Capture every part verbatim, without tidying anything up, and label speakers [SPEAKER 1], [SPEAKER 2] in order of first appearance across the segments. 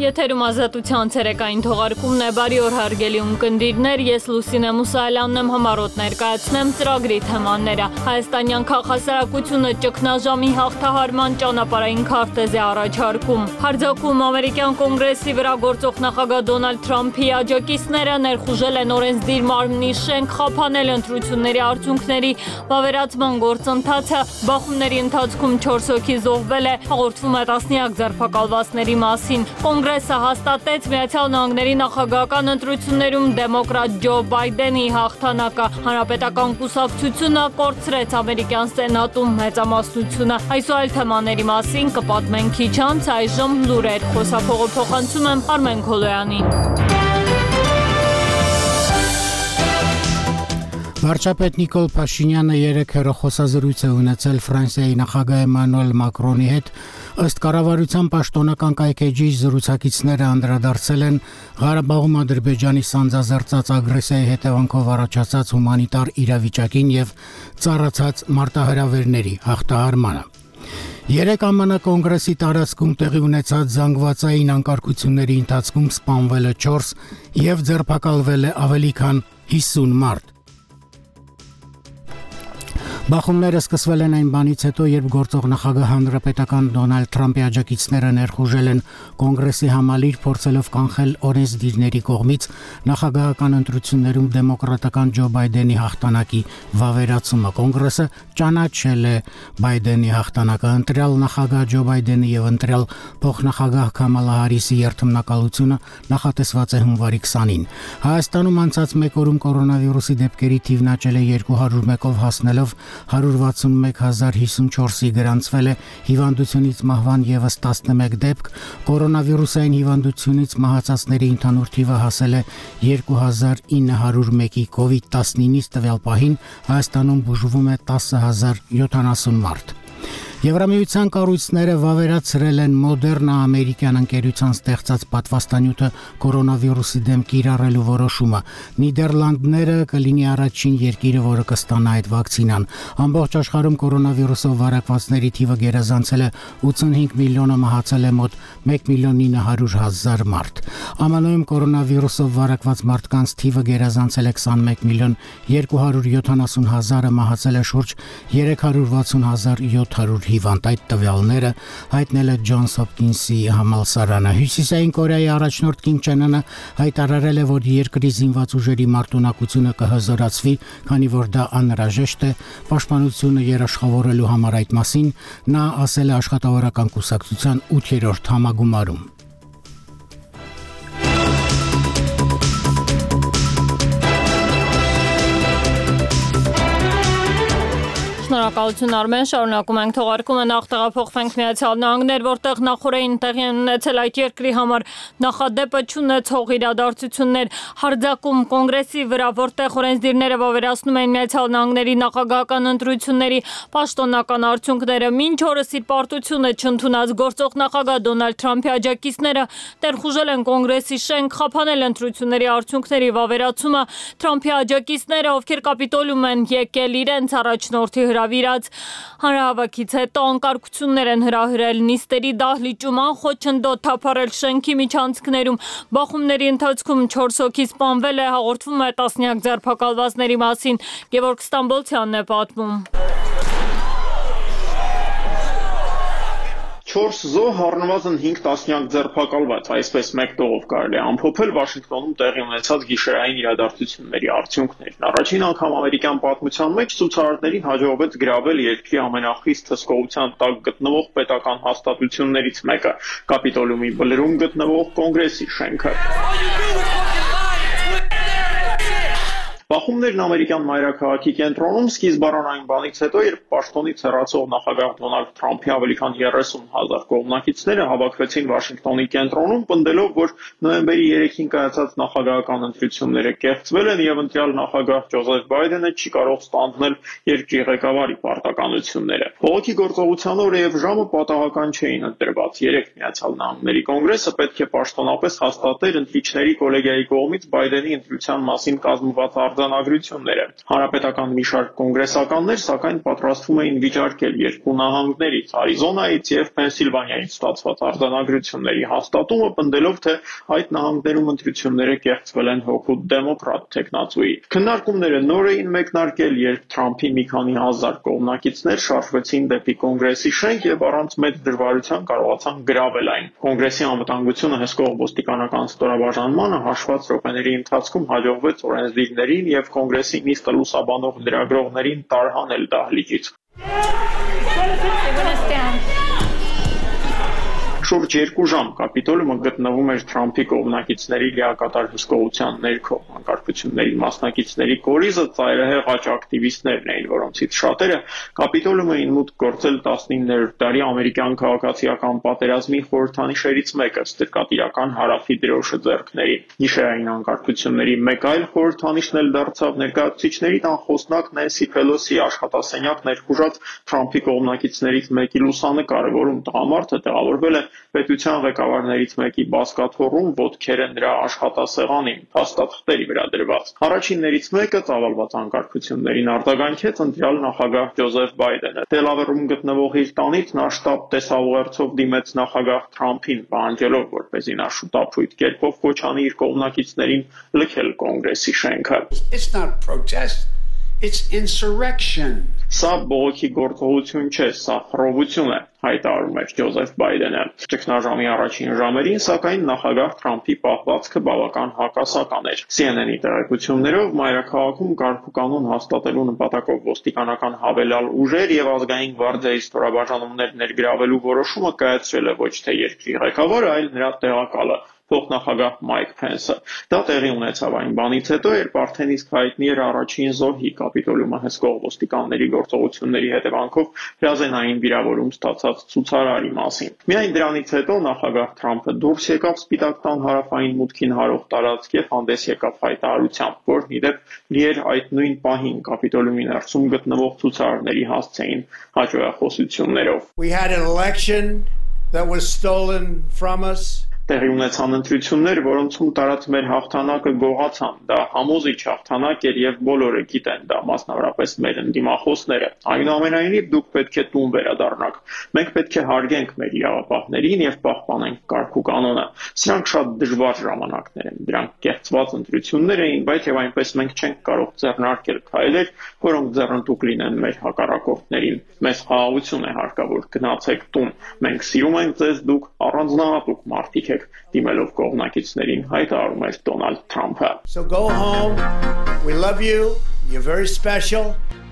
[SPEAKER 1] Եթերում ազատության ցերեկային թողարկումն է, բարի օր հարգելի ունկնդիրներ, ես Լուսինե Մուսալյանն եմ, համառոտ ներկայացնեմ ծրագրի թեմաները։ Հայաստանյան քաղաքասարակությունը ճգնաժամի հաղթահարման ճանապարհային քարտեզ է առաջարկում։ Հարձակում ամերիկյան կոնգրեսի վրա գործող նախագահ Դոնալդ Թրամփի աջակիցները ներխուժել են օրենսդիր մարմնի շենք, խափանել ընտրությունների արդյունքների վավերացման գործընթացը, բախումների ընթացքում չորս հոգի զոհվել է, հաղորդվում է տասնյակ ձերբակալվածների մասին։ Կոնգրեսը հաստատեց Միացյալ Նահանգների նախագահական ընտրություններում դեմոկրատ Ջո Բայդենի հաղթանակը։ Հանրապետական կուսակցությունը կորցրեց ամերիկյան սենատում մեծամասնությունը։ Այս ու այլ թեմաների մասին կպատմենք քիչ անց, այժմ լուրեր։ Խոսափողը փոխանցում եմ Արմեն Քոլոյանին։
[SPEAKER 2] Վարչապետ Նիկոլ Փաշինյանը երեկ հեռախոսազրույց է ունեցել Ֆրանսիայի նախագահ Էմանուել Մակրոնի հետ, ըստ կառավարության պաշտոնական կայքէջի զրուցակիցները անդրադարձել են Ղարաբաղում Ադրբեջանի սանձազերծած ագրեսիայի հետևանքով առաջացած հումանիտար իրավիճակին եւ ծառացած մարտահրավերների հաղթահարմանը։ Երեք ԱՄՆ կոնգրեսի տարածքում տեղի ունեցած զանգվածային անկարգությունների ընթացքում սպանվել է չորս եւ ձերբակալվել է ավելի քան հիսուն մարդ։ Բախումները սկսվել են այն բանից հետո, երբ գործող նախագահ հանրապետական Դոնալդ Թրամփի աջակիցները ներխուժել են կոնգրեսի համալիր, փորձելով կանխել օրենսդիրների կողմից նախագահական ընտրություններում դեմոկրատական Ջո Բայդենի հաղթանակի վավերացումը։ Կոնգրեսը ճանաչել է Բայդենի հաղթանակը, ընտրյալ նախագահ Ջո Բայդենի եւ ընտրյալ փոխնախագահ Քամալա Հարիսի երթմնակալությունը նախատեսված է հունվարի քսանին։ Հայաստանում անցած մեկ օրում կորոնավիրուսի դեպքերի թիվն աճել է երկու հարյուր մեկով հասնելով հարյուր վաթսունմեկ հազար հիսունչորսի գրանցվել է հիվանդությունից մահվան ևս տասնմեկ դեպք, կորոնավիրուսային հիվանդությունից մահացածների ընդհանուր թիվը հասել է երկու հազար ինը հարյուր մեկի, կովիդ տասնինից տվյալ պահին Հայաստանում բուժվում է տասը հազար յոթանասուն մարդ։ Եվրամիության կառույցները վավերացրել են Մոդերնա ամերիկյան ընկերության ստեղծած պատվաստանյութը կորոնավիրուսի դեմ կիրառելու որոշումը։ Նիդերլանդները կլինի առաջին երկիրը, որը կստանա այդ վակցինան։ Ամբողջ աշխարհում կորոնավիրուսով վարակվածների թիվը գերազանցել է ութսունհինգ միլիոնը, մահացել է մոտ մեկ միլիոն ինը հարյուր հազար մարդ։ ԱՄՆ-ում կորոնավիրուսով վարակված մարդկանց թիվը գերազանցել է քսանմեկ միլիոն երկու հարյուր յոթանասուն հազարը, մահացել է շուրջ երեք հարյուր վաթսուն հազար յոթ հարյուր հիվանդ։ Այդ տվյալները հայտնել է Ջոնս Հոփկինսի համալսարանը։ Հյուսիսային Կորեայի առաջնորդ Կիմ Չեն Ընը հայտարարել է, որ երկրի զինված ուժերի մարտունակությունը կհզորացվի, քանի որ դա անհրաժեշտ է պաշտպանությունը երաշխավորելու համար։ Այդ մասին նա ասել է աշխատավորական կուսակցության ութերորդ համագումարում։
[SPEAKER 1] Շնորհակալություն Արմեն, շարունակում ենք թողարկումը, նախ տեղափոխվենք Միացյալ Նահանգներ, որտեղ նախորդին տեղի են ունեցել այդ երկրի համար նախադեպը չունեցող իրադարձություններ, հարձակում կոնգրեսի վրա, որտեղ օրենսդիրները վավերացնում են Միացյալ Նահանգների նախագահական ընտրությունների պաշտոնական արդյունքները։ Մինչ օրս իր պարտությունը չընդունած գործող նախագահ Դոնալդ Թրամփի աջակիցները ներխուժել են կոնգրեսի շենք, խափանել ընտրությունների արդյունքների վավերացումը։ Թրամփի աջակիցները, ովքեր կապիտոլիում են եկել իրենց առաջնորդի հրավիրած հանրահավաքից հետո անկարգություններ են հրահրել նիստերի դահլիճում, անխոչնդոտ թափառել շենքի միջանցքներում, բախումների ընթացքում չորս հոգի սպանվել է, հաղորդվում է տասնյակ ձերբակալվածների մասին։ Գևորգ Ստամբոլցյանն է պատմում։
[SPEAKER 3] Չորս զոհ, առնվազն հինգ տասնյակ ձերբակալված, այսպես մեկ տողով կարելի է ամփոփել Վաշինգտոնում տեղի ունեցած գիշերային իրադարձությունների արդյունքներն։ Առաջին անգամ ամերիկյան պատմության մեջ ցուցարարներին հաջողվեց գրավել երկրի ամենախիստ հսկողության տակ գտնվող պետական հաստատություններից մեկը՝ Կապիտոլիումի բլրում գտնվող կոնգրեսի շենքը։ Բախումներն ամերիկյան մայրաքաղաքի կենտրոնում սկիզբ առան այն բանից հետո, երբ պաշտոնից հեռացող նախագահ Դոնալդ Թրամփի ավելի քան երեսուն հազար կողմնակիցները հավաքվեցին Վաշինգտոնի կենտրոնում, պնդելով, որ նոյեմբերի երեքին կայացած նախագահական ընտրությունները կեղծվել են եւ ընտրյալ նախագահ Ջոզեֆ Բայդենը չի կարող ստանձնել երկրի ղեկավարի պարտականությունները։ Բողոքի գործողության օրը եւ ժամը պատահական չէին ընտրված։ Երեք Միացյալ Նահանգների կոնգրեսը պետք է պաշտոնապես հաստատեր ընտրիչների կոլեգիայի կողմից Բայդենի ընտրության մասին կազմված արձանագրությունները։ Հանրապետական մի շարք կոնգրեսականներ սակայն պատրաստվում էին վիճարկել երկու նահանգներից՝ Արիզոնայից և Փենսիլվանիայից ստացված արձանագրությունների հաստատումը, պնդելով, թե այդ նահանգներում ընտրությունները կեղծվել են հօգուտ դեմոկրատ թեկնածուի։ Քննարկումները նոր էին մեկնարկել, երբ Թրամփի մի քանի հազար կողմնակիցներ շարժվեցին դեպի կոնգրեսի շենք և առանց մեծ դժվարության կարողացան գրավել այն։ Կոնգրեսի անվտանգությունը հսկող ոստիկանական ստորաբաժանմանը հաշված րոպեների ընթացքում հաջողվեց օրենսդիրներին և կոնգրեսի նիստը լուսաբանող լրագրողներին տարհանել դահլիճից։ Շուրջ երկու ժամ կապիտոլիումը գտնվում էր Թրամփի կողմնակիցների լիակատար հսկողության ներքո։ Անկարգությունների մասնակիցների կորիզը ծայրահեղ աճ ակտիվիստներն էին, որոնցից շատերը կապիտոլիում էին մուտք գործել տասնիններորդ դարի ամերիկյան քաղաքացիական պատերազմի խորհրդանիշերից մեկը՝ ստրկատիրական հարավի դրոշը ձեռքներին։ Գիշերային անկարգությունների մեկ այլ խորհրդանիշն էլ դարձավ ներկայացուցիչների տան խոսնակ Նենսի Փելոսի աշխատասենյակ ներխուժած Թրամփի կողմնակիցներից մեկի լուսանկարը, որում տղամարդը տեղավորվել է պետության ղեկավարներից մեկի բազկաթոռում, ոտքերը նրա աշխատասեղանին, փաստաթղթերի վրա դրված։ Առաջիններից մեկը ծավալված անկարգություններին արձագանքեց ընտրյալ նախագահ Ջոզեֆ Բայդենը։ Դելավերում գտնվող իր տանից նա շտապ տեսաուղերձով դիմեց նախագահ Թրամփին, պահանջելով, որպեսզի նա շուտափույթ կերպով կոչ անի իր կողմնակիցներին լքել կոնգրեսի շենքը։
[SPEAKER 4] It's not protest, it's insurrection.
[SPEAKER 3] Սա բողոքի գործողություն չէ, սա խռովություն է, հայտարարում էր Ջոզեֆ Բայդենը։ Ճգնաժամի առաջին ժամերին, սակայն նախագահ Թրամփի պահվածքը բավական հակասական էր։ C N N-ի տեղեկություններով մայրաքաղաքում կարգ ու կանոն հաստատելու նպատակով ոստիկանական հավելյալ ուժեր և ազգային գվարդիայի ստորաբաժանումներ ներգրավելու որոշումը կայացրել է ոչ թե երկրի ղեկավարը, այլ նրա տեղակալը՝ փոխնախագահ Մայք Փենսը։ Դա տեղի ունեցավ այն բանից հետո, երբ արդեն իսկ հայտնի էր առաջին զոհի կապիտոլիումը հսկող ոստիկանների գործողությունների հետևանքով հրազենային վիրավորում ստացած ցուցարարի մասին։ Միայն դրանից հետո նախագահ Թրամփը դուրս եկավ Սպիտակ տան հարավային մուտքին հարող տարածք և հանդես եկավ հայտարարությամբ, որն ի դեպ լի էր այդ նույն պահին կապիտոլիումի ներսում գտնվող ցուցարարների հասցեին հաջողախոսություններով։
[SPEAKER 4] We had an election that was stolen from us.
[SPEAKER 3] Տեղի ունեցան ընտրություններ, որոնցում տարած մեր հաղթանակը գողացան։ Դա համոզիչ հաղթանակ էր և բոլորը գիտեն դա, մասնավորապես մեր ընդդիմախոսները։ Այնուամենայնիվ դուք պետք է տուն վերադառնաք։ Մենք պետք է հարգենք մեր իրավապահներին և պահպանենք կարգ ու կանոնը։ Սրանք շատ դժվար ժամանակներ են, դրանք կեղծված ընտրություններ էին, բայց և այնպես մենք չենք կարող ձեռնարկել քայլեր, որոնք ձեռնտուկ լինեն մեր հակառակորդներին։ Մեզ խաղաղություն է հարկավոր, գնացեք տուն։ Մենք սիրում ենք ձեզ, դուք առանձնահատուկ մարդիկ եք, դիմելով կողմնակիցներին հայտարարում էր Դոնալդ Թրամփը։
[SPEAKER 4] So go home. We love you. You're very special.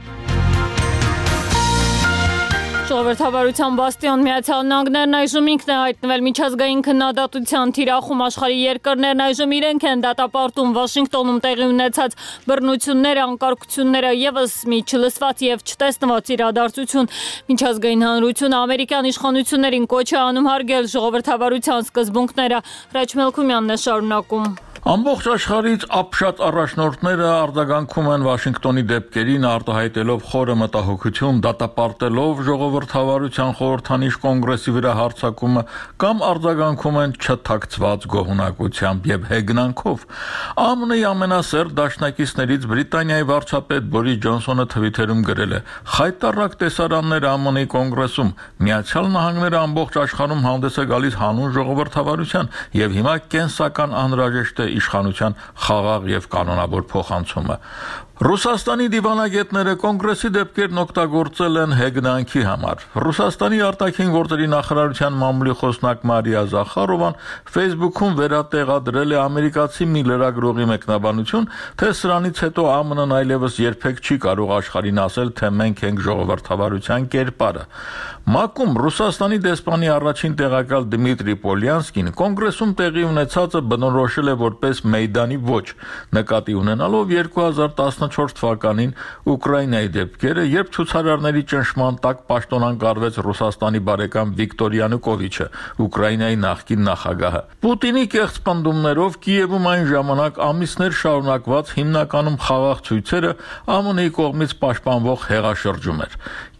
[SPEAKER 1] Ժողովրդավարության բաստիոն Միացյալ Նահանգներն այժմ ինքն է հայտնվել միջազգային քննադատության թիրախում, աշխարհի երկրներն այժմ իրենք են դատապարտում Վաշինգտոնում տեղի ունեցած բռնությունները, անկարգությունները, ևս մի չլսված և չտեսնված իրադարձություն։ Միջազգային հանրությունը ամերիկյան իշխանություններին կոչ է անում հարգել ժողովրդավարության սկզբունքները։ Հրաչ Մելքումյանն է շարունակում։
[SPEAKER 5] Ամբողջ աշխարհից ապշած առաջնորդները արձագանքում են Վաշինգտոնի դեպքերին, արտահայտելով խորը մտահոգություն, դատապարտելով ժողովրդավարության խորհրդանիշ կոնգրեսի վրա հարձակումը կամ արձագանքում են չթաքցված գոհունակությամբ եւ հեգնանքով։ Ა M N-ի ամենասերտ դաշնակիցներից Բրիտանիայի վարչապետ Բորիս Ջոնսոնը թվիթերում գրել է. «Խայտառակ տեսարաններ A M N-ի կոնգրեսում, Միացյալ Նահանգները ամբողջ աշխարհում հանդես է գալիս հանուն ժողովրդավարության եւ հիմա կենսական անհրաժեշտ է իշխանության խաղաղ եւ կանոնավոր փոխանցումը»։ Ռուսաստանի դիվանագետները կոնգրեսի դեպքերն օգտագործել են հեգնանքի համար։ Ռուսաստանի արտաքին գործերի նախարարության մամուլի խոսնակ Մարիա Զախարովան Facebook-ում վերատեղադրել է ամերիկացի մի լրագրողի մեկնաբանություն, թե սրանից հետո A M N-ն այլևս երբեք չի կարող աշխարհին ասել, թե մենք ենք ժողովրդավարության կերպարը։ ՄԱԿ-ում Ռուսաստանի դեսպանի առաջին տեղակալ Դմիտրի Պոլյանսկին կոնգրեսում տեղի ունեցածը բնորոշել է որպես Մեյդանի ոճ, նկատի ունենալով երկու հազար տասնչորս թվականին Ուկրաինայի դեպքերը, երբ ցուցարարների ճնշման տակ պաշտոնակարվեց Ռուսաստանի բարեկամ Վիկտոր Յանուկովիչը, Ուկրաինայի նախկին նախագահը։ Պուտինի կեղծ պնդումներով Կիևում այն ժամանակ ամիսներ շարունակված հիմնականում խաղաղ ցույցերը A M N-ի կողմից պաշտպանվող հեղաշրջում էր։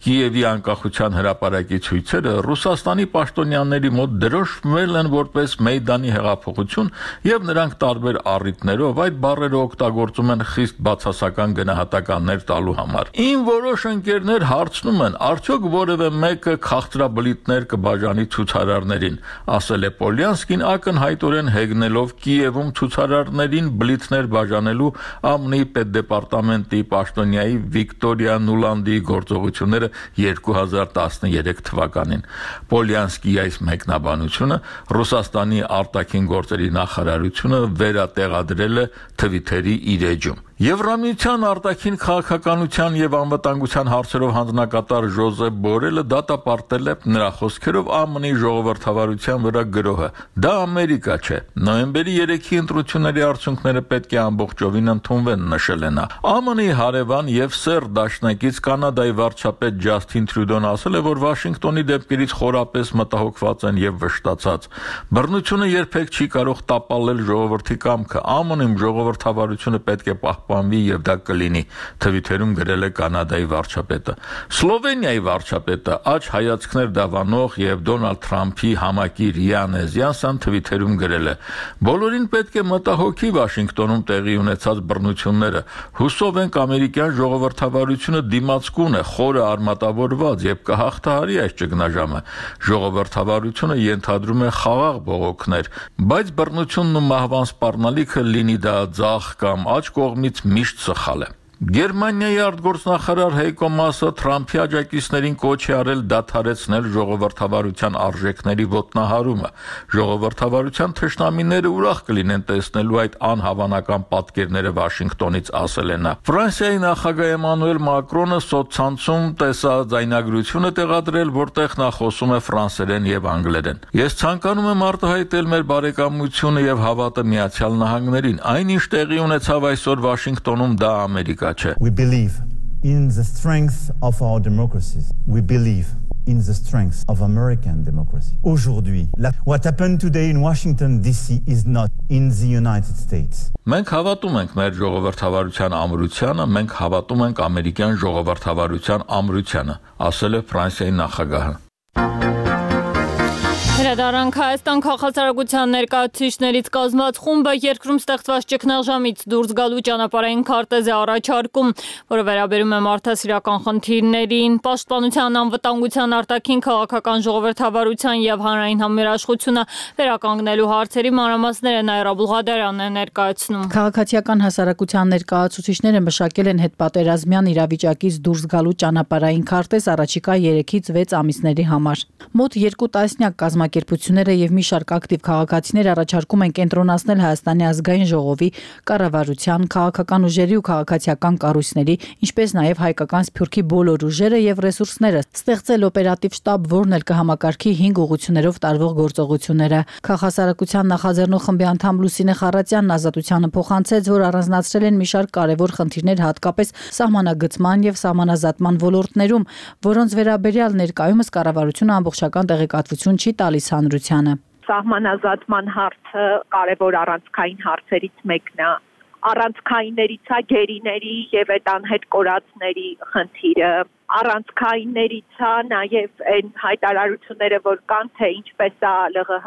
[SPEAKER 5] Կիևի անկախության հրապարակի ցույցերը Ռուսաստանի պաշտոնյաների մոտ դրոշմվել են որպես Մեյդանի հեղափոխություն եւ նրանք տարբեր առիթներով այդ բառերը օգտագործում են խիստ բացասական գնահատականներ տալու համար։ Ին որոշ ընկերներ հարցնում են, արդյոք որևէ մեկը քաղցրաբլիթներ կբաժանի ցուցարարներին, ասել է Պոլյանսկին ակնհայտորեն հեգնելով Կիևում ցուցարարներին բլիթներ բաժանելու ԱՄՆ-ի պետդեպարտամենտի պաշտոնյայի Վիկտորիա Նուլանդի գործողությունները երկու հազար տասներեք թվականին։ Պոլյանսկիի այս մեկնաբանությունը Ռուսաստանի արտաքին գործերի նախարարությունը վերատեղադրել է Թվիթերի իր էջում։ Եվրամիության արտաքին քաղաքականության եւ անվտանգության հարցերով հանձնակատար Ժոզեփ Բորելը դատապարտել է նրա խոսքերով ԱՄՆ-ի ժողովրդավարության վրա գրոհը։ Դա Ամերիկա չէ։ Նոյեմբերի երեքի ընտրությունների արդյունքները պետք է ամբողջովին ընդունվեն, նշել է նա։ ԱՄՆ-ի հարևան եւ սեր դաշնակից Կանադայի վարչապետ Ջասթին Տրյուդոն ասել է, որ Վաշինգտոնի դեպքերից խորապես մտահոգված են եւ վշտացած։ Բռնությունը երբեք չի կարող տապալել ժողովրդի կամքը։ ԱՄՆ-ում ժողովրդավարությունը պետք է պահպանվի եւ դա կլինի, Թվիթերում գրել է Կանադայի վարչապետը։ Սլովենիայի վարչապետը աջ հայացքներ դավանող եւ Դոնալդ Թրամփի համակիր Յան Էզյանսն Թվիթերում գրել է. Բոլորին պետք է մտահոգի Վաշինգտոնում տեղի ունեցած բռնությունները։ Հուսով ենք ամերիկյան ժողովրդավարությունը դիմացկուն է, խորը արմատավորված եւ կհաղթահարի այս ճգնաժամը։ Ժողովրդավարությունը ենթադրում է խաղաղ բողոքներ, բայց բռնությունն ու մահվան սպառնալիքը լինի դա ձախ կամ աջ կողմից միշտ սխալ է։ Գերմանիայի արտգործնախարար Հեյկո Մասը Թրամփի աջակիցներին կոչ է արել դադարեցնել ժողովրդավարության արժեքների ոտնահարումը։ Ժողովրդավարության թշնամիները ուրախ կլինեն տեսնելու այդ անհավանական պատկերները Վաշինգտոնից, ասել է նա։ Ֆրանսիայի նախագահ Էմանուել Մակրոնը սոցցանցում տեսաձայնագրություն է տեղադրել, որտեղ նա խոսում է ֆրանսերեն եւ անգլերեն։ Ես ցանկանում եմ արտահայտել մեր բարեկամությունը եւ հավատը Միացյալ Նահանգներին։ Այնինչ տեղի ունեցավ այսօր Վաշինգտոնում, դա Ամերիկա
[SPEAKER 6] We believe in the strength of our democracies. We believe in the strength of American democracy. Aujourd'hui, what happened today in Washington D C is not in the United States.
[SPEAKER 5] Մենք հավատում ենք մեր ժողովրդավարության ամրությանը, մենք հավատում ենք ամերիկյան ժողովրդավարության ամրությանը, ասել է Ֆրանսիայի նախագահը։
[SPEAKER 1] Հրադարանք Հայաստան քաղաքացիության ներկայացուցիչներից կազմված խումբը երկրում ստեղծված ճգնաժամից դուրս գալու ճանապարհային քարտեզ է առաջարկում, որը վերաբերում է մարդասիրական խնդիրներին, պաշտպանության, անվտանգության, արտաքին քաղաքական ժողովրդավարության եւ հանրային համերաշխությունը վերականգնելու հարցերի մանրամասները Նաիրա Բուլղադարյանն է ներկայացնում։
[SPEAKER 7] Քաղաքացիական հասարակության ներկայացուցիչները մշակել են հետպատերազմյան իրավիճակից դուրս գալու ճանապարհային քարտեզ առաջիկա երեքից վեց ամիսների համար։ Մոտ երկու տասնյակ կազմակերպությունները եւ մի շարք ակտիվ քաղաքացիներ առաջարկում են կենտրոնացնել Հայաստանի ազգային ժողովի, կառավարության, քաղաքական ուժերի ու քաղաքացիական կառույցների, ինչպես նաեւ հայկական սփյուռքի բոլոր ուժերը եւ ռեսուրսները, ստեղծել օպերատիվ շտաբ, որն էլ կհամակարգի հինգ ուղղություններով տարվող գործողությունները։ Քաղաքասարակության նախաձեռնող խմբի անդամ Լուսինե Խառատյանն Ազատությանը փոխանցեց, որ առանձնացրել են մի շարք կարևոր խնդիրներ հատկապես սահմանագծման եւ սահմանազատման ոլորտներում, որոնց վերաբերյալ ներկայումս կառավարությունը ամբողջական տեղեկատվություն չի տալիս հանրությանը։
[SPEAKER 8] Սահմանազատման հարցը կարևոր առանցքային հարցերից մեկն է։ Առանցքայիններից է գերիների եւ այդ անհետ կորածների խնդիրը։ Առանցքայիններից է նաեւ այն հայտարարությունները, որ կան, թե ինչպես է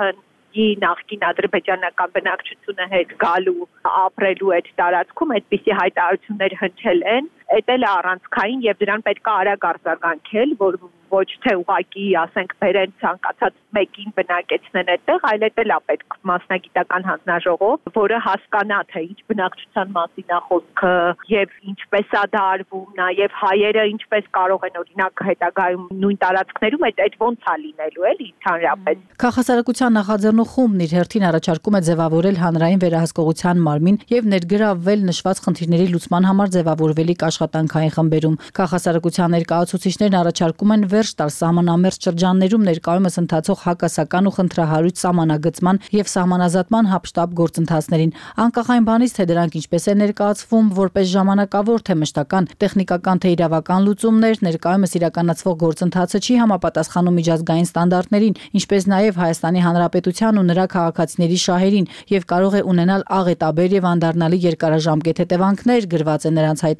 [SPEAKER 8] ԼՂՀ-ի նախկին ադրբեջանական բնակչությունը հետ գալու ապրելու այդ տարածքում, այդպիսի հայտարարություններ հնչել են։ Այդ էլ է առանցքային եւ դրան պետք է արագ արձագանքել, որ ոչ թե ուղակի, ասենք, բերեն ցանկացած մեկին բնակեցնեն այդտեղ, այլ էլ է պետք մասնագիտական հանձնաժողով, որը հասկանա, թե ինչ բնակչության մասին է խոսքը եւ ինչպես է դա արվում, նաեւ հայերը ինչպես կարող են օրինակ հետագայում նույն տարածքներում այդ այդ ոնց է լինելու, էլի ընդհանրապես։
[SPEAKER 7] Քաղաքասարակության նախաձեռնող խումբն իր հերթին առաջարկում է ձևավորել հանրային վերահսկողության մարմին եւ ներգրավվել նշված խնդիրների լուծման համար ձևավորվելիք աշխատանքային խմբերում։ Քաղաքասարակության ներկայացուցիչներն առաջարկում են վերջ տալ սահմանամերձ շրջաններում ներկայումս ընթացող հակասական ու խնդրահարույց սահմանագծման եւ սահմանազատման հապշտապ գործընթացներին։ Անկախ այն բանից, թե դրանք ինչպես է ներկայացվում, որպես ժամանակավոր թե մշտական, տեխնիկական թե իրավական լուծումներ, ներկայումս իրականացվող գործընթացը չի համապատասխանում միջազգային ստանդարտներին, ինչպես նաեւ Հայաստանի Հանրապետության ու նրա քաղաքացիների շահերին եւ կարող է ունենալ աղետաբեր եւ անդառնալի երկարաժամկետ հետևանքներ, գրված է նրանց հայտարարությունում։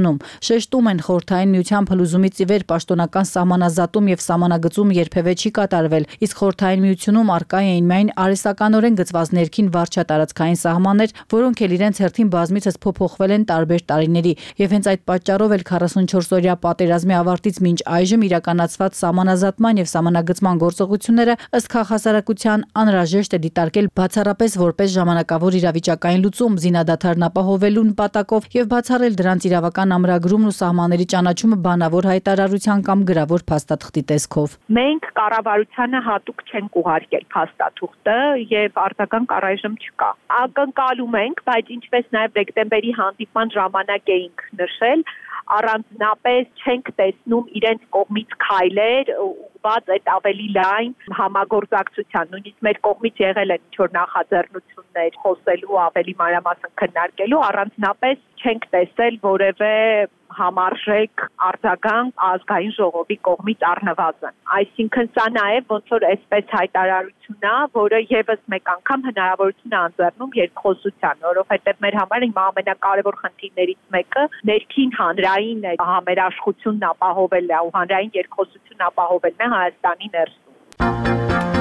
[SPEAKER 7] ընդունում։ Շեշտում են, Խորհրդային Միության փլուզումից ի վեր պաշտոնական սահմանազատում եւ սահմանագծում երբևէ չի կատարվել, իսկ Խորհրդային Միությունում առկա էին միայն արհեստականորեն գծված ներքին վարչատարածքային սահմաններ, որոնք էլ իրենց հերթին բազմիցս փոփոխվել են տարբեր տարիների, եւ հենց այդ պատճառով էլ քառասունչորսօրյա պատերազմի ավարտից մինչ այժմ իրականացված սահմանազատման եւ սահմանագծման գործողությունները ըստ քաղաքասարակության անհրաժեշտ է դիտարկել բացառապես որպես ժամանակավոր իրավիճակային լուծում զինադադարն ապահովելու նպատակով եւ բացառել դրանց իրավական ամրագրումն ու սահմանների ճանաչումը բանավոր հայտարարության կամ գրավոր փաստաթղթի տեսքով։
[SPEAKER 8] Մենք կառավարությանը հատուկ չենք ուղարկել փաստաթուղթը եւ արտական առայժմ չկա։ Ակնկալում ենք, բայց ինչպես նաեւ դեկտեմբերի հանդիպման ժամանակ էինք նշել, առանձնապես չենք տեսնում իրենց կողմից քայլեր ուղղված այդ ավելի լայն համագործակցության, նույնիսկ մեր կողմից եղել են ինչ-որ նախաձեռնություններ խոսելու ավելի մանրամասն քննարկելու, առանձնապես չենք տեսել որևէ համարժեք արձագանք ազգային ժողովի կողմից առնվազն։ Այսինքն սա նաև ոնց որ այսպես հայտարարություն է, որը եւս մեկ անգամ հնարավորություն է ընձեռնում երկխոսության, որովհետեւ մեր համար իմ ամենակարևոր խնդիրներից մեկը ներքին հանրային համերաշխությունն ապահովելն է ու հանրային երկխոսությունն ապահովելն է Հայաստանի ներսում։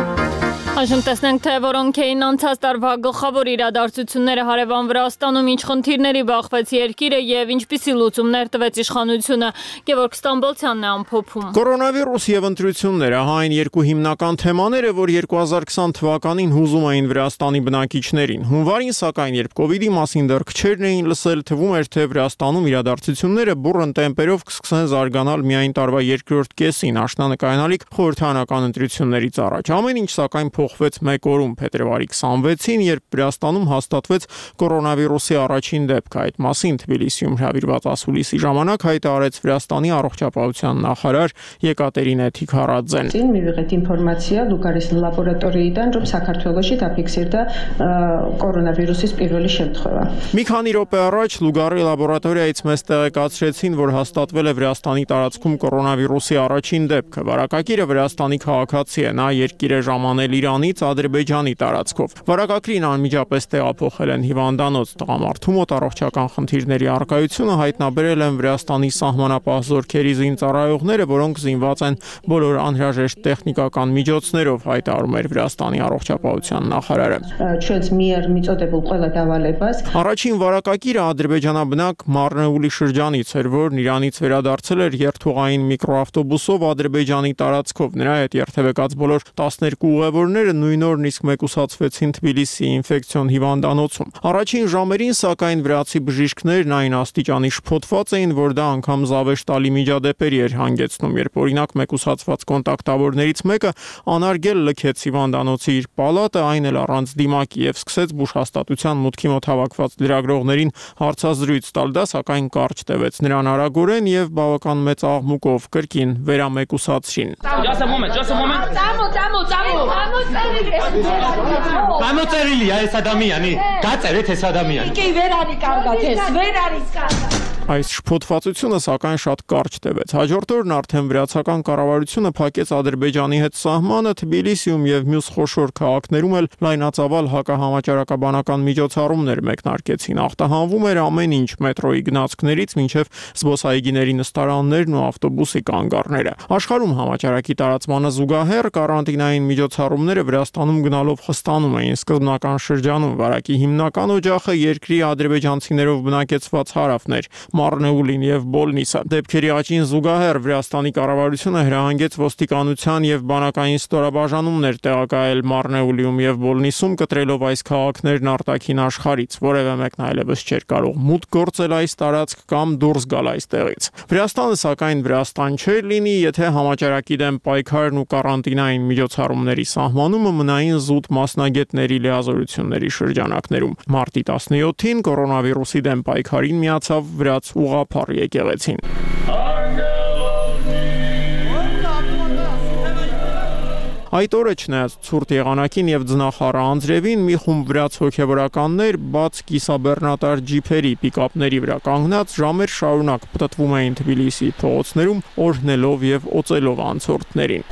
[SPEAKER 1] Այժմ տեսնենք, թե որոնք էին անցած տարվա գլխավոր իրադարձությունները հարևան Վրաստանում, ինչ խնդիրների բախվեց երկիրը եւ ինչպիսի լուծումներ տվեց իշխանությունը։ Գևորգ Ստամբոլցյանն է ամփոփում։
[SPEAKER 9] Կորոնավիրուս եւ ընտրությունները հա այն երկու հիմնական թեմաները, որ երկու հազար քսան թվականին հուզում էին Վրաստանի բնակիչներին։ Հունվարին, սակայն, երբ կոവിഡ്ի մասին դեռ քչերն էին լսել, թվում էր, թե Վրաստանում իրադարձությունները բուռն տեմպերով կսկսեն զարգանալ միայն տարվա երկրորդ կեսին, աշնանկայանալիք խորհրդարանական ընտրություններից առաջ։ Ամեն ինչ սակայն փոխվեց մեկ օրում, փետրվարի քսանվեցին, երբ Վրաստանում հաստատվեց կորոնավիրուսի առաջին դեպքը։ Այդ մասին Թբիլիսիում հրավիրված ասուլիսի ժամանակ հայտարարեց Վրաստանի առողջապահության նախարար Եկատերինե Թիքարաձեն։
[SPEAKER 10] Мы эта информация Лукарис лабораториიდან, რომ საქართველოში დაფიქსირდა կորոնավիրուսის პირველი შემთხვევა։
[SPEAKER 9] Մի քանի րոպե առաջ Լուգարի լաբորատորիայից մեզ տեղեկացրեցին, որ հաստատվել է Վրաստանի տարածքում կորոնավիրուսի առաջին դեպքը։ Վարակագիրը Վրաստանի քաղաքացի է, նա երկիր է ժամանել Իրանից Ադրբեջանի տարածքով։ Վարակագրին անմիջապես տեղափոխել են հիվանդանոց, տղամարդու մոտ առողջական խնդիրների առկայությունը հայտնաբերել են Վրաստանի սահմանապահ զորքերի զինծառայողները, որոնք զինված են բոլոր անհրաժեշտ տեխնիկական միջոցներով, հայտարարում էր Վրաստանի առողջապահության նախարարը։
[SPEAKER 10] Չենց միեր միջոցებულ ყველა დავალებას
[SPEAKER 9] Առաջին վարակագիրը ադրբեջանաբնակ Մարնեուլի շրջանից էր, որն Իրանից վերադարձել էր երթուղային միկրոավտոբուսով Ադրբեջանի տարածքով։ Նրա հետ երթևեկած բոլոր տասներկու ուղևորները նույն օրն իսկ մեկուսացվեցին Թբիլիսիի ինֆեկցիոն հիվանդանոցում։ Առաջին ժամերին, սակայն, վրացի բժիշկներն այն աստիճանի շփոթված էին, որ դա անգամ զավեշտալի միջադեպերի էր հանգեցնում, երբ օրինակ մեկուսացված կոնտակտավորներից մեկը անարգել լքեց հիվանդանոցի իր պալատը, այն էլ առանց դիմակի, եւ սկսեց բուժհաստատության մուտքի մոտ հավաքված լրագրողներին հարցազրույց տալ։ Դա սակայն կարճ տևեց, նրան արագորեն եւ բավական մեծ աղմուկով կրկին վերամեկուսացրին։
[SPEAKER 11] Გამოწერილი ეს ადამიანი, გაწერეთ ეს ადამიანი։ Კი ვერ არის კარგად ეს, ვერ არის კარგად։
[SPEAKER 9] Այս շփոթվածությունը սակայն շատ կարճ տևեց։ Հաջորդ օրն արդեն վրացական կառավարությունը փակեց Ադրբեջանի հետ սահմանը, Թբիլիսիում եւ մյուս խոշոր քաղաքներում էլ լայնածավալ հակահամաճարակաբանական միջոցառումներ մեկնարկեցին։ Ախտահանվում էր ամեն ինչ՝ մետրոյի գնացքներից մինչև զբոսայգիների նստարաններն ու ավտոբուսի կանգառները։ Աշխարհում համաճարակի տարածմանը զուգահեռ կարանտինային միջոցառումները Վրաստանում գնալով խստանում էին սկզբնական շրջանում։ Վարակի հիմնական օջախը երկրի ադրբեջանցիներով բնակեցված հարավն էր՝ Մարնեուլին եւ Բոլնիսը։ Դեպքերի աճին զուգահեռ Վրաստանի կառավարությունը հրահանգեց ոստիկանության եւ բանակային ստորաբաժանումներ տեղակայել Մարնեուլիում եւ Բոլնիսում, կտրելով այս քաղաքներն արտաքին աշխարհից։ Որևէ մեկն այլևս չէր կարող մուտք գործել այս տարածք կամ դուրս գալ այստեղից։ Վրաստանը սակայն Վրաստան չէր լինի, եթե համաճարակի դեմ պայքարն ու կարանտինային միջոցառումների սահմանումը մնային զուտ մասնագետների լիազորությունների շրջանակներում։ Մարտի տասնյոթին կորոնավիրուսի դեմ պայքարին միացավ վրաց ուղղափառ եկեղեցին։ Այդ օրը չնայած ցուրտ եղանակին եւ ձնախառը անձրևին, մի խումբ վրաց հոգեվորականներ բաց կիսաբեռնատար ջիփերի պիկապների վրա կանգնած ժամեր շարունակ պտտվում էին Թբիլիսիի փողոցներում, օրհնելով եւ օծելով անցորդներին։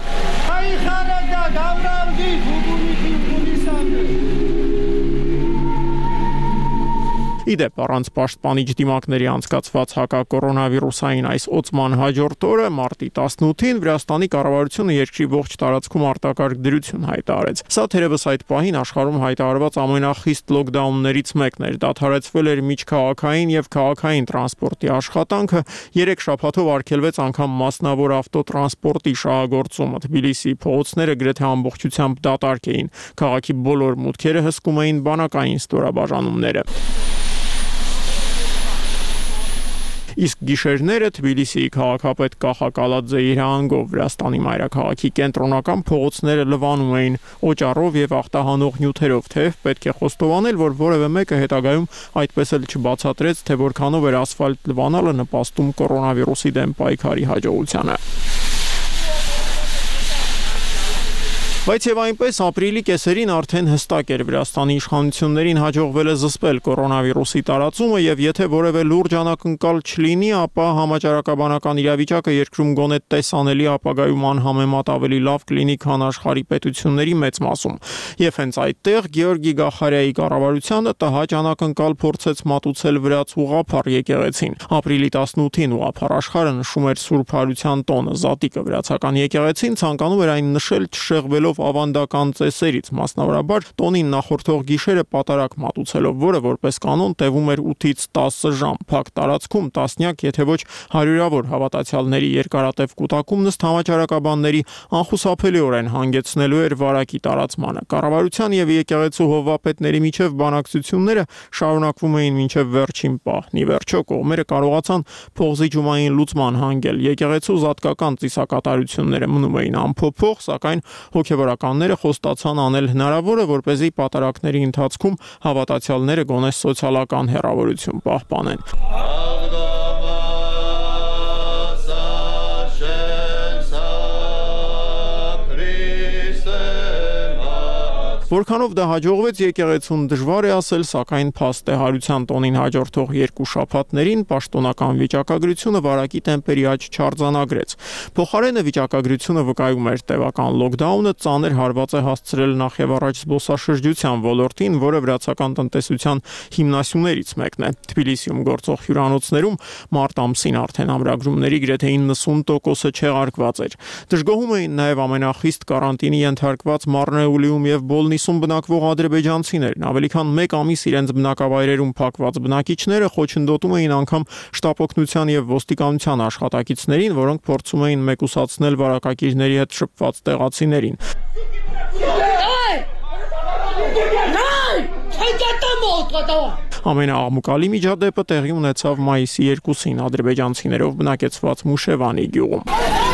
[SPEAKER 9] Իդեպ առանց պաշտպանիչ դիմակների անցկացված հակակորոնավիրուսային այս օծման հաջորդ օրը մարտի տասնութին Վրաստանի կառավարությունը երկրի ողջ տարածքում արտակարգ դրություն հայտարարեց։ Սա թերևս այդ պահին աշխարհում հայտարարված ամենախիստ լոկդաուններից մեկն էր։ Դադարեցվել էր միջքաղաքային եւ քաղաքային տրանսպորտի աշխատանքը, երեք շաբաթով արգելվեց անգամ մասնավոր ավտոտրանսպորտի շահագործումը։ Թբիլիսի փողոցները գրեթե ամբողջությամբ դատարկ էին։ Քաղաքի բոլոր մուտքերը հսկում էին բանակային ստորաբաժանումները։ Իսկ գիշերները Թբիլիսիի քաղաքապետ Կախա Կալաձեի հրահանգով Վրաստանի մայրաքաղաքի կենտրոնական փողոցները լվանում էին օճառով եւ ախտահանող նյութերով, թեև պետք է խոստովանել, որ որևէ մեկը հետագայում այդպես էլ չբացատրեց, թե որքանով էր ասֆալտ լվանալը նպաստում կորոնավիրուսի դեմ պայքարի հաջողությանը։ Բայց եւ այնպես ապրիլի կեսերին արդեն հստակ էր Վրաստանի իշխանություններին հաջողվել է զսպել կորոնավիրուսի տարածումը եւ եթե որևէ լուրջ անակնկալ չլինի, ապա համաճարակաբանական իրավիճակը երկրում գոնե տեսանելի ապագայում անհամեմատ ավելի լավ կլինի, քան աշխարհի պետությունների մեծ մասում։ Եվ հենց այդտեղ Գեորգի Գախարյայի կառավարությանը տհաճ անակնկալ փորձեց մատուցել վրաց ուղղափառ եկեղեցին։ Ապրիլի տասնութին ուղղափառ աշխարհը նշում էր Սուրբ Հարության տոնը, Զատիկը վրացական եկեղեցին ցանկանում էր այն նշել չշեղվելով ավանդական ծեսերից, մասնավորաբար տոնին նախորդող գիշերը պատարակ մատուցելով, որը որպես կանոն տևում էր ութից տասը ժամ։ Փակ տարածքում տասնյակ, եթե ոչ հարյուրավոր հավատացյալների երկարատև կուտակումն ըստ համաճարակաբանների անխուսափելիորեն հանգեցնելու էր վարակի տարածմանը։ Կառավարության եւ եկեղեցու հովվապետների միջև բանակցությունները շարունակվում էին մինչև վերջին պահն։ Ի վերջո կողմերը կարողացան փողզիջումային լուծման հանգել։ Եկեղեցու զատկական ծիսակատարությունները մնում էին անփոփոխ, սակայն հոգևորականները խոստացան անել հնարավորը, որպեսզի պատարակների ընթացքում հավատացյալները գոնե սոցիալական հեռավորություն պահպանեն։ Որքանով դա հաջողվեց եկեղեցուն դժվար է ասել, սակայն փաստ է Հարության տոնին հաջորդող երկու շաբաթներին պաշտոնական վիճակագրությունը վարակի տեմպերի աճ չարձանագրեց։ Փոխարենը վիճակագրությունը վկայում էր տևական լոկդաունը ծանր հարված է հասցրել նախ եւ առաջ զբոսաշրջության ոլորտին, որը վրացական տնտեսության հիմնասյուներից մեկն է։ Թբիլիսիում գործող հյուրանոցներում մարտ ամսին արդեն ամրագրումների գրեթե իննսուն տոկոսը չեղարկված էր։ Դժգոհում էին նաեւ ամենախիստ կարանտինի ենթարկված Մարնեուլիում եւ Բոլնի Սում բնակվող ադրբեջանցիներն, ավելի քան մեկ ամիս իրենց բնակավայրերում փակված բնակիչները խոչընդոտում էին անգամ շտապօգնության եւ ոստիկանության աշխատակիցներին, որոնք փորձում էին մեկուսացնել վարակակիրների հետ շփված տեղացիներին։ Ամենաաղմուկալի միջադեպը տեղի ունեցավ մայիսի երկուսին ադրբեջանցիներով բնակեցված Մուշևանի գյուղում։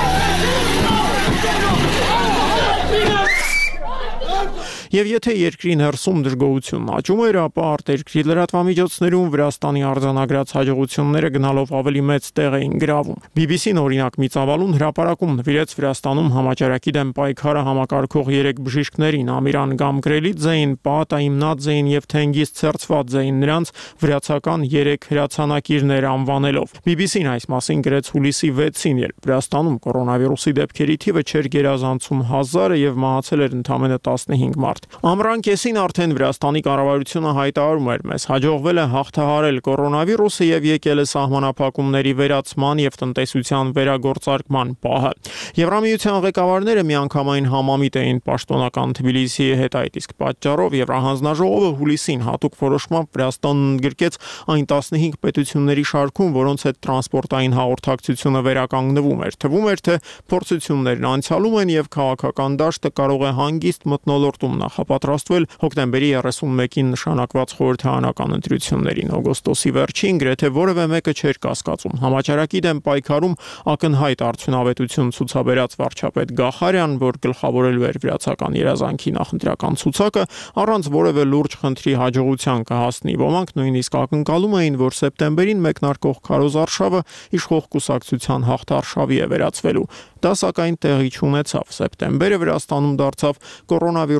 [SPEAKER 9] Եվ եթե երկրի ներսում դժգոհությունն աճում էր, ապա արտերկրի լրատվամիջոցներում Վրաստանի արձանագրած հաջողությունները գնալով ավելի մեծ տեղ էին գրավում։ բի բի սին օրինակ մի ծավալուն հրապարակում նվիրեց Վրաստանում համաճարակի դեմ պայքարը համակարգող երեք բժիշկներին՝ Ամիրան Գամգրելիձեին, Պաատա Իմնաձեին եւ Թենգիզ Ցերցվադզեին, նրանց վրացական երեք հրացանակիրներ անվանելով։ բի բի սին այս մասին գրեց հուլիսի վեցին, երբ Վրաստանում կորոնավիրուսի դեպքերի թիվը չէր գերազանցում հազարը եւ մահացել էր ընդամենը տասնհինգ մարդ։ Ամռան կեսին արդեն Վրաստանի կառավարությունը հայտարարում էր. մեզ հաջողվել է հաղթահարել կորոնավիրուսը եւ եկել է սահմանափակումների վերացման եւ տնտեսության վերագործարկման պահը։ Եվրամիության ղեկավարները միանգամայն համամիտ էին պաշտոնական Թբիլիսիի հետ, այդ իսկ պատճառով Եվրահանձնաժողովը հուլիսին հատուկ որոշմամբ Վրաստանն ընդգրկեց այն տասնհինգ պետությունների շարքում, որոնց հետ տրանսպորտային հաղորդակցությունը վերականգնվում էր։ Թվում էր, թե փորձություններն անցյալում են եւ քաղաքական դաշտը կարող է հանգիստ մթնոլորտում նախապատրաստվել հոկտեմբերի երեսունմեկին նշանակված խորհրդարանական ընտրություններին։ Օգոստոսի վերջին գրեթե որևէ մեկը չէր կասկածում համաճարակի դեմ պայքարում ակնհայտ արդյունավետություն ցուցաբերած վարչապետ Գախարյան, որ գլխավորելու էր վրացական երազանքի նախընտրական ցուցակը, առանց որևէ լուրջ խնդրի հաջողության կհասնի։ Ոմանք նույնիսկ ակնկալում էին, որ սեպտեմբերին մեկնարկող քարոզարշավը իշխող կուսակցության հաղթարշավի է վերածվելու։ Դա սակայն տեղի չունեցավ։ Սեպտեմբերը Վրաստանում դարձավ կորոնավիրուսի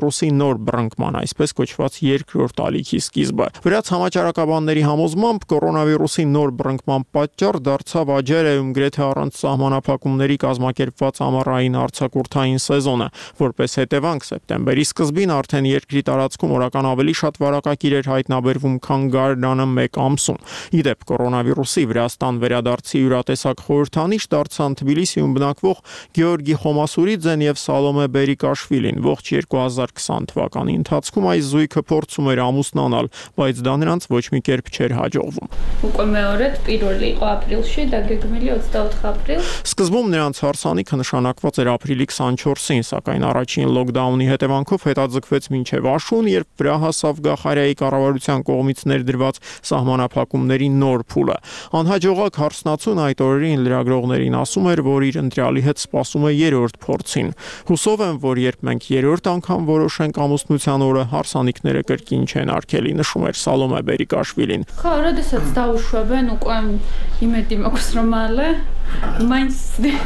[SPEAKER 9] նոր բռնկման, այսպես կոչված երկրորդ ալիքի սկիզբը։ Վրաց համաճարակաբանների համոզմամբ կորոնավիրուսի նոր բռնկման պատճառ դարձավ Աջերայում գրեթե առանց սահմանափակումների կազմակերպված ամառային արձակուրդային սեզոնը, որպես հետևանք սեպտեմբերի սկզբին արդեն երկրի տարածքում օրական ավելի շատ վարակագիր էր հայտնաբերվում, քան գարնանը մեկ ամսում։ Ի դեպ, կորոնավիրուսի Վրաստան վերադարձի յուրատեսակ խորհրդանիշ դարձան Թբիլիսիում բնակվող Գեորգի Խոմասուրիձեն եւ Սալոմե Բերիկաշվիլին։ Ողջ երկու հազար քսան թվականի ընթացքում այս զույգը փորձում էր ամուսնանալ, բայց դա նրանց ոչ մի կերպ չէր հաջողվում։
[SPEAKER 12] Უკვე მეორე პირველი იყო ապրիլში და გეგმილი ოცდაოთხ ապրիլ։
[SPEAKER 9] Սկզբում նրանց հարսանիքը նշանակված էր ապրիլի քսանչորսին, սակայն առաջին լոկդաունի հետևանքով հետաձգվեց մինչև աշուն, երբ վրա հասավ Գախարիայի կառավարության կողմից ներդրված սահմանափակումների նոր փուլը։ Անհաջողակ հարսնացուն այդ օրերին լրագրողներին ասում էր, որ իր ընտրյալի հետ սպասում է երրորդ փորձին։ Հուսով եմ, որ երբ մենք երրորդ անգամ որոշենք ամուսնության օրը, հարսանիքները կրկին չեն արգելի, նշում էր Սալոմե Բերիկաշվիլին։
[SPEAKER 12] Ხო, როდესაც დაუშვებენ, უკვე იმედი მაქვს რომ მალე მაინც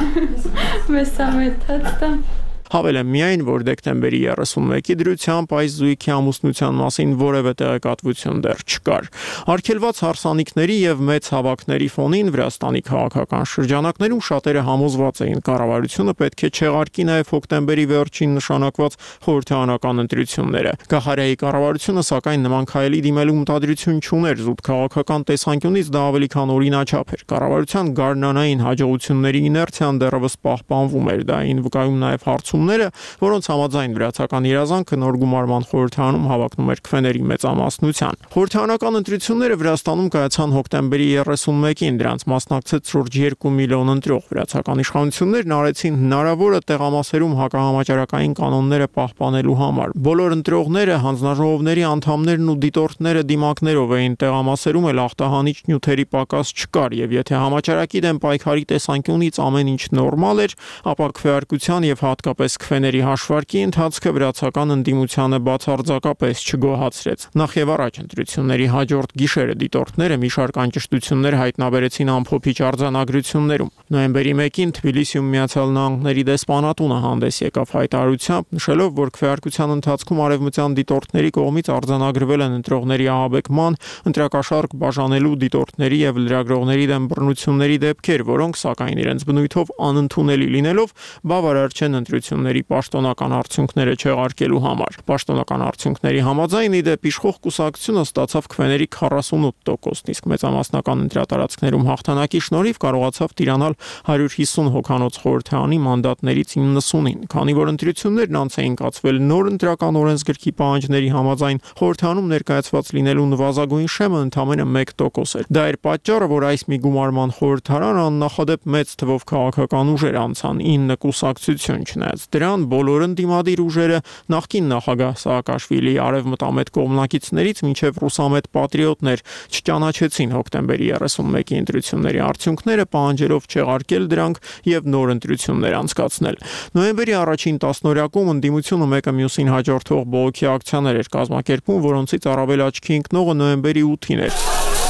[SPEAKER 12] მესამედაც და
[SPEAKER 9] Հավելեմ միայն, որ դեկտեմբերի երեսունմեկի դրությամբ այս զույգի ամուսնության մասին որևէ տեղեկատվություն դեռ չկար։ Արգելված հարսանիքների եւ մեծ հավաքների ֆոնին Վրաստանի քաղաքական շրջանակներում շատերը համոզված էին կառավարությունը պետք է չեղարկի նաեւ հոկտեմբերի վերջին նշանակված խորհրդարանական ընտրությունները։ Գախարիայի կառավարությունը սակայն նման քայլի դիմելու մտադրություն չուներ, զուտ քաղաքական տեսանկյունից դա ավելի քան օրինաչափ էր։ Կառավարության գարնանային հաջողությունների իներցիան դեռևս պահպանվում էր, դա այն վկայում նաեւ հարցում որոնց համաձայն վրացական իրազանքը նոր գումարման խորհրդարանում հավակնում էր քվեների մեծամասնության։ Խորհրդարանական ընտրությունները Վրաստանում կայացան հոկտեմբերի երեսունմեկին, դրանց մասնակցեց շուրջ երկու միլիոն ընտրող։ Վրացական իշխանություններն արեցին հնարավորը տեղամասերում հակահամաճարակային կանոնները պահպանելու համար։ Բոլոր ընտրողները, հանձնաժողովների անդամներն ու դիտորդները դիմակներով էին տեղամասերում, էլ ախտահանիչ նյութերի պակաս չկար, եւ եթե համաճարակի դեմ պայքարի տեսանկյունից ամեն ինչ նորմալ էր, ապա քվեարկության եւ հատկապես քվեների հաշվարկի ընթացքը վրացական ընդդիմությանը բացարձակապես չգոհացրեց։ Նախ եւ առաջ ընտրությունների հաջորդ գիշերը դիտորդները մի շարք անճշտություններ հայտնաբերեցին ամփոփիչ արձանագրություններում։ Նոյեմբերի մեկին Թբիլիսիում Միացյալ Նահանգների դեսպանատունը հանդես եկավ հայտարարությամբ, նշելով, որ քվեարկության ընթացքում արևմտյան դիտորդների կողմից արձանագրվել են ընտրողների ահաբեկման, ընտրակաշառք բաժանելու, դիտորդների եւ լրագրողների դեմ բռնությունների դեպքեր, որոնք սակայն իրենց բնույթով անընդունելի լինելով բավարար չեն ընտրությունների պաշտոնական արդյունքները չեղարկելու համար։ Պաշտոնական արդյունքների համաձայն ի դեպ իշխող կուսակցությունը ստացավ քվեների քառասունութ տոկոսն, իսկ մեծամասնական ընտրատարածքներում հաղթանակի շնորհիվ կարողացավ տիրանալ հարյուր հիսուն հոգանոց խորհրդարանի մանդատներից իննսունին։ Քանի որ ընտրություններն անց էին կացվել նոր ընտրական օրենսգրքի պահանջների համաձայն, խորհրդարանում ներկայացված լինելու նվազագույն շեմը ընդամենը մեկ տոկոս էր։ Դա էր պատճառը, որ այս մի գումարման խորհրդարան աննախադեպ մեծ թվով քաղաքական ուժեր անցան, ինը կուսակցություն չնայած դրան բոլոր ընդդիմադիր ուժերը նախկին նախագահ Սաակաշվիլիի արևմտամետ կողմնակիցներից մինչև ռուսամետ պատրիոտներ չճանաչեցին հոկտեմբերի երեսունմեկի ընտրությունների արդյունքները, պահանջելով չեղարկել դրանք եւ նոր ընտրություններ անցկացնել։ Նոյեմբերի առաջին տասնօրյակում ընդդիմությունը մեկը մյուսին հաջորդող բողոքի ակցիաներ էր կազմակերպում, որոնցից առավել աչքի ընկնողը նոյեմբերի ութին էր։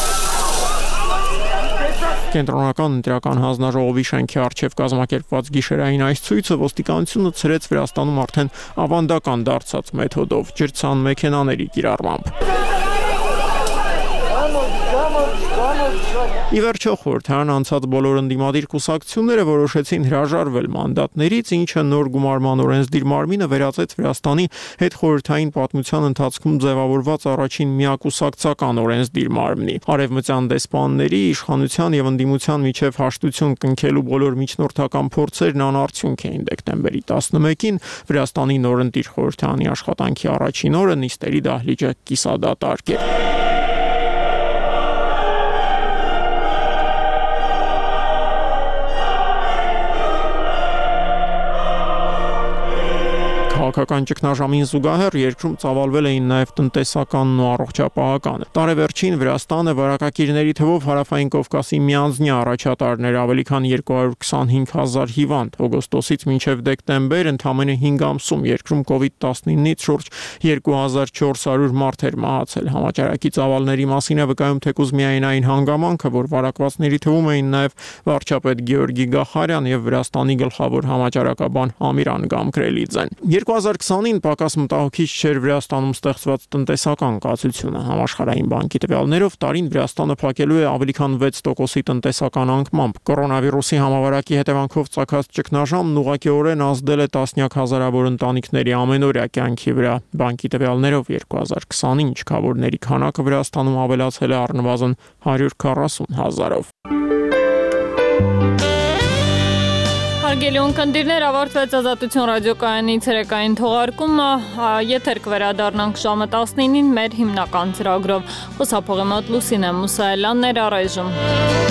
[SPEAKER 9] Կենտրոնական ընտրական հանձնաժողովի շենքի առջև կազմակերպված գիշերային այս ցույցը ոստիկանությունը ցրեց Վրաստանում արդեն ավանդական դարձած մեթոդով՝ ջրցան մեքենաների կիրառմամբ։ Ի վերջո խորհրդարան անցած բոլոր ընդդիմադիր կուսակցությունները որոշեցին հրաժարվել մանդատներից, ինչը նոր գումարման օրենսդիր մարմինը վերածեց Վրաստանի հետխորհրդային պատմության ընթացքում ձևավորված առաջին միակուսակցական օրենսդիր մարմնի։ Արևմտյան դեսպանների, իշխանության եւ ընդդիմության միջև հաշտություն կնքելու բոլոր միջնորդական փորձերն անարդյունք էին։ Դեկտեմբերի տասնմեկին Վրաստանի նորընտիր խորհրդարանի աշխատանքի առաջին օրը նիստերի դահլիճը կիսադատարկ էր։ Քաղաքական ճգնաժամին զուգահեռ երկրում ծավալվել էին նաև տնտեսականն ու առողջապահականը։ Տարեվերջին Վրաստանը վարակագիրների թվով Հարավային Կովկասի միանձնյա առաջատարներ ավելի քան երկու հարյուր քսանհինգ հազար հիվանդ։ Օգոստոսից մինչև դեկտեմբեր ընդամենը հինգ ամսում երկրում կովիդ տասնինից շուրջ երկու հազար չորս հարյուր մարդ էր մահացել։ Համաճարակի ծավալների մասին է վկայում թեկուզ միայն այն հանգամանքը, որ վարակվածների թվում էին նաև վարչապետ Գեորգի Գախարյան եւ Վրաստանի գլխավոր համաճարակաբան Ամիրան Գամկրելիձեն։ երկու երկու հազար քսանին պակաս մտահոգիչ չէր Վրաստանում ստեղծված տնտեսական կացությունը։ Համաշխարհային բանկի տվյալներով տարին Վրաստանը փակելու է ավելի քան վեց տոկոսի տնտեսական անկմամբ։ Կորոնավիրուսի համավարակի հետևանքով ծագած ճգնաժամն ուղղակիորեն ազդել է տասնյակ հազարավոր ընտանիքների ամենօրյա կյանքի վրա։ Բանկի տվյալներով երկու հազար քսանին չքավորների քանակը Վրաստանում ավելացել է առնվազն հարյուր քառասուն հազարով։
[SPEAKER 1] Հարգելի ունկնդիրներ, ավարտվեց Ազատություն ռադիոկայանի ցերեկային թողարկումը, եթեր կվերադառնանք ժամը տասնինին մեր հիմնական ծրագրով։ Խոսափողի մոտ Լուսինե Մուսայելյանն էր առայժմ։